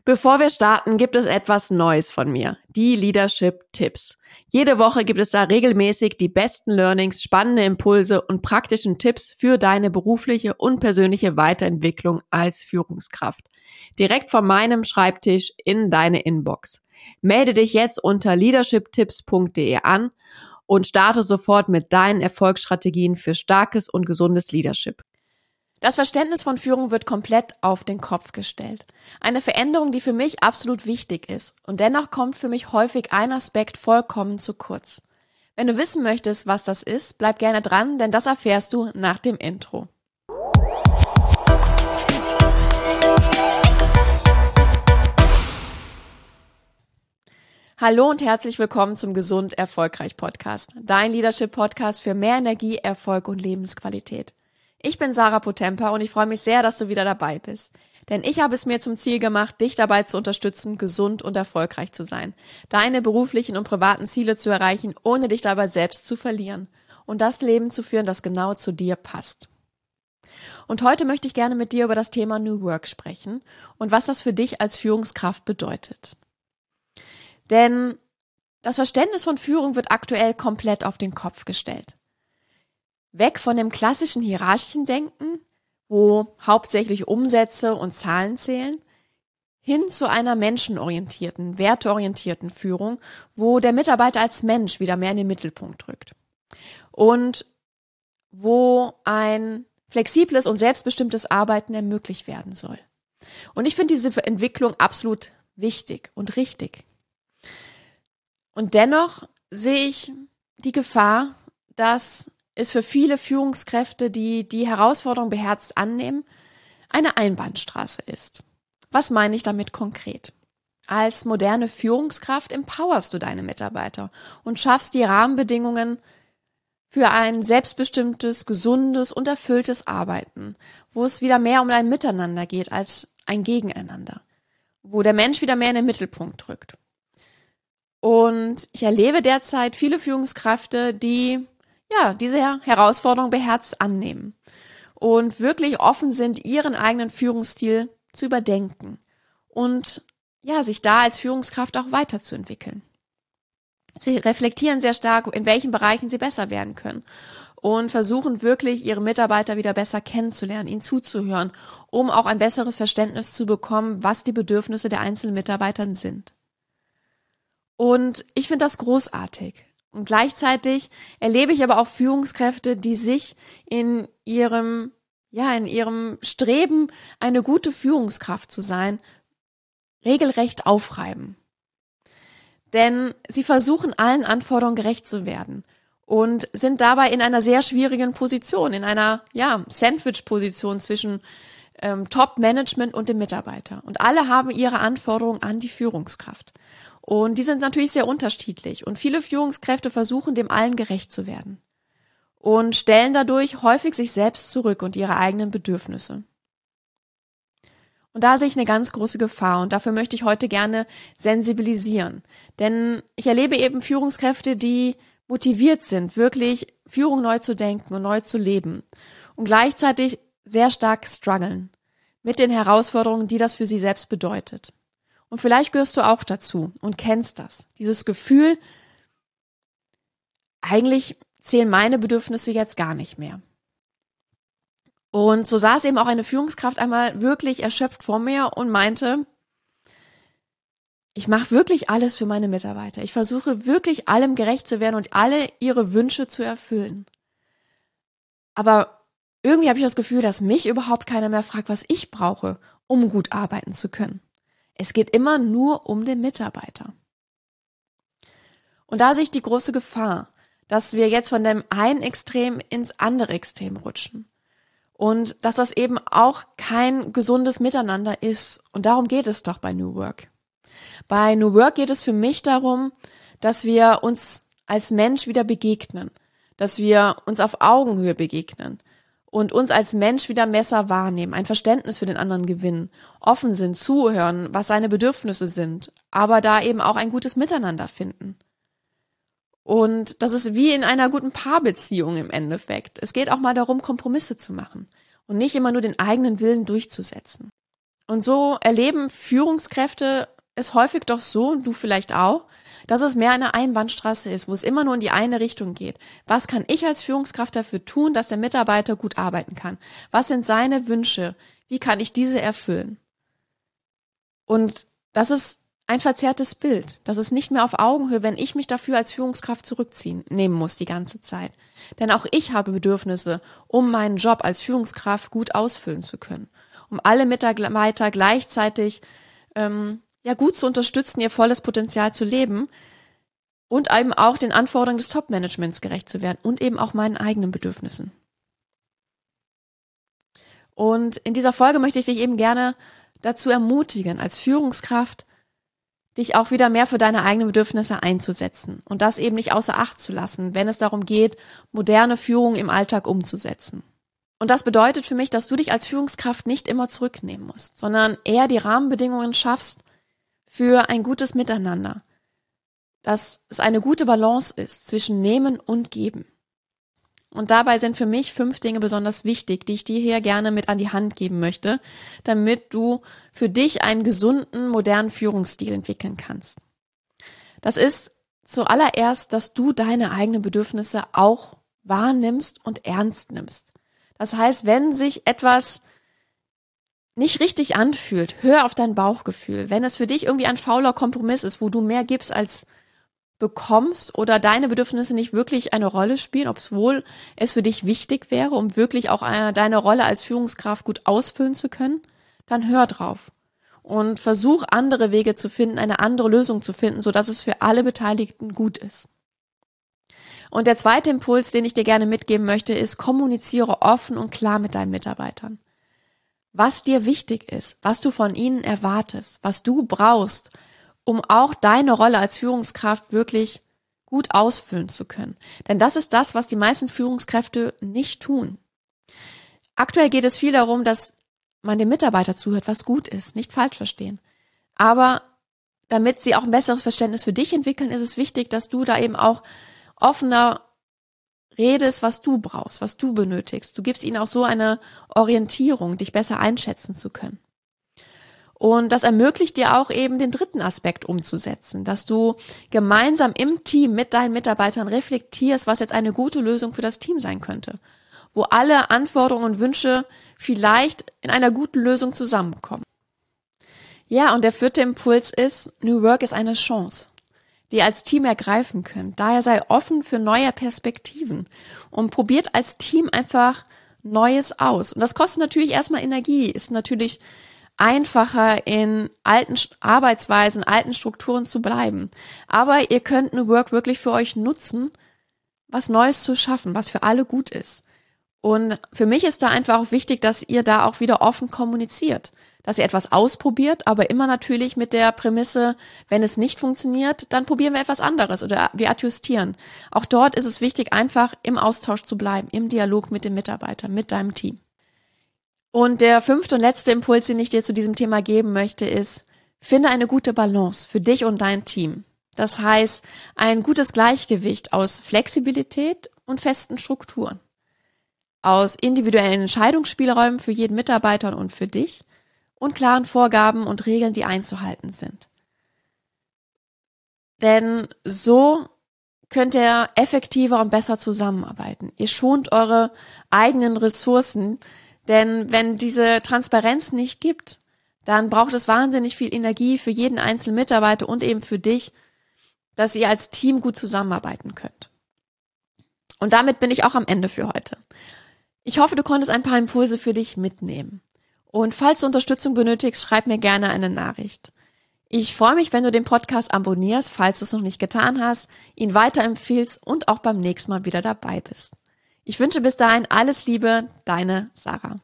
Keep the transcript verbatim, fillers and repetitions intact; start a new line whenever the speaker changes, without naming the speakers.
Bevor wir starten, gibt es etwas Neues von mir, die Leadership-Tipps. Jede Woche gibt es da regelmäßig die besten Learnings, spannende Impulse und praktischen Tipps für deine berufliche und persönliche Weiterentwicklung als Führungskraft. Direkt von meinem Schreibtisch in deine Inbox. Melde dich jetzt unter leadership tipps punkt de an und starte sofort mit deinen Erfolgsstrategien für starkes und gesundes Leadership. Das Verständnis von Führung wird komplett auf den Kopf gestellt. Eine Veränderung, die für mich absolut wichtig ist. Und dennoch kommt für mich häufig ein Aspekt vollkommen zu kurz. Wenn du wissen möchtest, was das ist, bleib gerne dran, denn das erfährst du nach dem Intro. Hallo und herzlich willkommen zum Gesund Erfolgreich Podcast. Dein Leadership Podcast für mehr Energie, Erfolg und Lebensqualität. Ich bin Sarah Potempa und ich freue mich sehr, dass du wieder dabei bist. Denn ich habe es mir zum Ziel gemacht, dich dabei zu unterstützen, gesund und erfolgreich zu sein, deine beruflichen und privaten Ziele zu erreichen, ohne dich dabei selbst zu verlieren und das Leben zu führen, das genau zu dir passt. Und heute möchte ich gerne mit dir über das Thema New Work sprechen und was das für dich als Führungskraft bedeutet. Denn das Verständnis von Führung wird aktuell komplett auf den Kopf gestellt. Weg von dem klassischen hierarchischen Denken, wo hauptsächlich Umsätze und Zahlen zählen, hin zu einer menschenorientierten, werteorientierten Führung, wo der Mitarbeiter als Mensch wieder mehr in den Mittelpunkt rückt. Und wo ein flexibles und selbstbestimmtes Arbeiten ermöglicht werden soll. Und ich finde diese Entwicklung absolut wichtig und richtig. Und dennoch sehe ich die Gefahr, dass es für viele Führungskräfte, die die Herausforderung beherzt annehmen, eine Einbahnstraße ist. Was meine ich damit konkret? Als moderne Führungskraft empowerst du deine Mitarbeiter und schaffst die Rahmenbedingungen für ein selbstbestimmtes, gesundes und erfülltes Arbeiten, wo es wieder mehr um ein Miteinander geht als ein Gegeneinander, wo der Mensch wieder mehr in den Mittelpunkt rückt. Und ich erlebe derzeit viele Führungskräfte, die ja, diese Herausforderung beherzt annehmen und wirklich offen sind, ihren eigenen Führungsstil zu überdenken und ja, sich da als Führungskraft auch weiterzuentwickeln. Sie reflektieren sehr stark, in welchen Bereichen sie besser werden können und versuchen wirklich, ihre Mitarbeiter wieder besser kennenzulernen, ihnen zuzuhören, um auch ein besseres Verständnis zu bekommen, was die Bedürfnisse der einzelnen Mitarbeiter sind. Und ich finde das großartig. Und gleichzeitig erlebe ich aber auch Führungskräfte, die sich in ihrem, ja, in ihrem Streben, eine gute Führungskraft zu sein, regelrecht aufreiben. Denn sie versuchen, allen Anforderungen gerecht zu werden und sind dabei in einer sehr schwierigen Position, in einer, ja, Sandwich-Position zwischen ähm, Top-Management und dem Mitarbeiter. Und alle haben ihre Anforderungen an die Führungskraft. Und die sind natürlich sehr unterschiedlich und viele Führungskräfte versuchen, dem allen gerecht zu werden und stellen dadurch häufig sich selbst zurück und ihre eigenen Bedürfnisse. Und da sehe ich eine ganz große Gefahr und dafür möchte ich heute gerne sensibilisieren. Denn ich erlebe eben Führungskräfte, die motiviert sind, wirklich Führung neu zu denken und neu zu leben und gleichzeitig sehr stark strugglen mit den Herausforderungen, die das für sie selbst bedeutet. Und vielleicht gehörst du auch dazu und kennst das. Dieses Gefühl, eigentlich zählen meine Bedürfnisse jetzt gar nicht mehr. Und so saß eben auch eine Führungskraft einmal wirklich erschöpft vor mir und meinte, ich mache wirklich alles für meine Mitarbeiter. Ich versuche wirklich allem gerecht zu werden und alle ihre Wünsche zu erfüllen. Aber irgendwie habe ich das Gefühl, dass mich überhaupt keiner mehr fragt, was ich brauche, um gut arbeiten zu können. Es geht immer nur um den Mitarbeiter. Und da sehe ich die große Gefahr, dass wir jetzt von dem einen Extrem ins andere Extrem rutschen. Und dass das eben auch kein gesundes Miteinander ist. Und darum geht es doch bei New Work. Bei New Work geht es für mich darum, dass wir uns als Mensch wieder begegnen. Dass wir uns auf Augenhöhe begegnen. Und uns als Mensch wieder besser wahrnehmen, ein Verständnis für den anderen gewinnen, offen sind, zuhören, was seine Bedürfnisse sind, aber da eben auch ein gutes Miteinander finden. Und das ist wie in einer guten Paarbeziehung im Endeffekt. Es geht auch mal darum, Kompromisse zu machen und nicht immer nur den eigenen Willen durchzusetzen. Und so erleben Führungskräfte es häufig doch so, und du vielleicht auch, dass es mehr eine Einbahnstraße ist, wo es immer nur in die eine Richtung geht. Was kann ich als Führungskraft dafür tun, dass der Mitarbeiter gut arbeiten kann? Was sind seine Wünsche? Wie kann ich diese erfüllen? Und das ist ein verzerrtes Bild. Das ist nicht mehr auf Augenhöhe, wenn ich mich dafür als Führungskraft zurückziehen nehmen muss die ganze Zeit. Denn auch ich habe Bedürfnisse, um meinen Job als Führungskraft gut ausfüllen zu können. Um alle Mitarbeiter gleichzeitig ähm, ja gut zu unterstützen, ihr volles Potenzial zu leben und eben auch den Anforderungen des Top-Managements gerecht zu werden und eben auch meinen eigenen Bedürfnissen. Und in dieser Folge möchte ich dich eben gerne dazu ermutigen, als Führungskraft dich auch wieder mehr für deine eigenen Bedürfnisse einzusetzen und das eben nicht außer Acht zu lassen, wenn es darum geht, moderne Führung im Alltag umzusetzen. Und das bedeutet für mich, dass du dich als Führungskraft nicht immer zurücknehmen musst, sondern eher die Rahmenbedingungen schaffst für ein gutes Miteinander, dass es eine gute Balance ist zwischen Nehmen und Geben. Und dabei sind für mich fünf Dinge besonders wichtig, die ich dir hier gerne mit an die Hand geben möchte, damit du für dich einen gesunden, modernen Führungsstil entwickeln kannst. Das ist zuallererst, dass du deine eigenen Bedürfnisse auch wahrnimmst und ernst nimmst. Das heißt, wenn sich etwas nicht richtig anfühlt, hör auf dein Bauchgefühl. Wenn es für dich irgendwie ein fauler Kompromiss ist, wo du mehr gibst als bekommst oder deine Bedürfnisse nicht wirklich eine Rolle spielen, obwohl es für dich wichtig wäre, um wirklich auch eine, deine Rolle als Führungskraft gut ausfüllen zu können, dann hör drauf und versuch andere Wege zu finden, eine andere Lösung zu finden, sodass es für alle Beteiligten gut ist. Und der zweite Impuls, den ich dir gerne mitgeben möchte, ist, kommuniziere offen und klar mit deinen Mitarbeitern. Was dir wichtig ist, was du von ihnen erwartest, was du brauchst, um auch deine Rolle als Führungskraft wirklich gut ausfüllen zu können. Denn das ist das, was die meisten Führungskräfte nicht tun. Aktuell geht es viel darum, dass man dem Mitarbeiter zuhört, was gut ist, nicht falsch verstehen. Aber damit sie auch ein besseres Verständnis für dich entwickeln, ist es wichtig, dass du da eben auch offener redest, was du brauchst, was du benötigst. Du gibst ihnen auch so eine Orientierung, dich besser einschätzen zu können. Und das ermöglicht dir auch eben den dritten Aspekt umzusetzen, dass du gemeinsam im Team mit deinen Mitarbeitern reflektierst, was jetzt eine gute Lösung für das Team sein könnte, wo alle Anforderungen und Wünsche vielleicht in einer guten Lösung zusammenkommen. Ja, und der vierte Impuls ist, New Work ist eine Chance, die ihr als Team ergreifen könnt. Daher sei offen für neue Perspektiven und probiert als Team einfach Neues aus. Und das kostet natürlich erstmal Energie, ist natürlich einfacher in alten Arbeitsweisen, alten Strukturen zu bleiben. Aber ihr könnt New Work wirklich für euch nutzen, was Neues zu schaffen, was für alle gut ist. Und für mich ist da einfach auch wichtig, dass ihr da auch wieder offen kommuniziert, dass ihr etwas ausprobiert, aber immer natürlich mit der Prämisse, wenn es nicht funktioniert, dann probieren wir etwas anderes oder wir adjustieren. Auch dort ist es wichtig, einfach im Austausch zu bleiben, im Dialog mit dem Mitarbeiter, mit deinem Team. Und der fünfte und letzte Impuls, den ich dir zu diesem Thema geben möchte, ist, finde eine gute Balance für dich und dein Team. Das heißt, ein gutes Gleichgewicht aus Flexibilität und festen Strukturen, aus individuellen Entscheidungsspielräumen für jeden Mitarbeiter und für dich und klaren Vorgaben und Regeln, die einzuhalten sind. Denn so könnt ihr effektiver und besser zusammenarbeiten. Ihr schont eure eigenen Ressourcen, denn wenn diese Transparenz nicht gibt, dann braucht es wahnsinnig viel Energie für jeden einzelnen Mitarbeiter und eben für dich, dass ihr als Team gut zusammenarbeiten könnt. Und damit bin ich auch am Ende für heute. Ich hoffe, du konntest ein paar Impulse für dich mitnehmen. Und falls du Unterstützung benötigst, schreib mir gerne eine Nachricht. Ich freue mich, wenn du den Podcast abonnierst, falls du es noch nicht getan hast, ihn weiterempfiehlst und auch beim nächsten Mal wieder dabei bist. Ich wünsche bis dahin alles Liebe, deine Sarah.